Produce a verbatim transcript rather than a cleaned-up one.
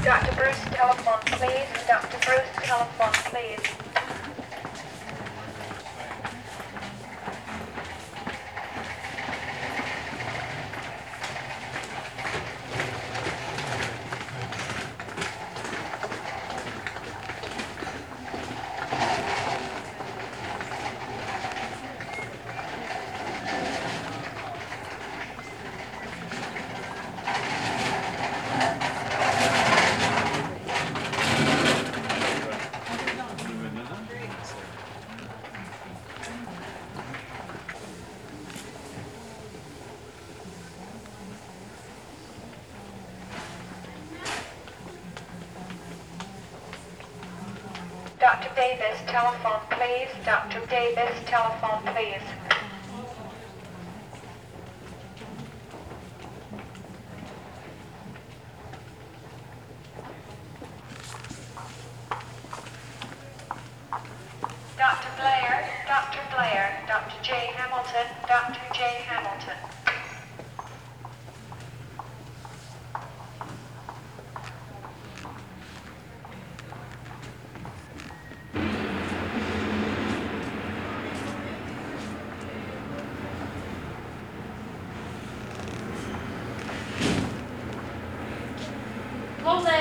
Doctor Bruce, telephone, please. Doctor Bruce, telephone, please. Doctor Davis, telephone, please. Doctor Davis, telephone, please. Doctor Blair, Doctor Blair, Doctor J. Hamilton, Doctor J. Hamilton. Close it.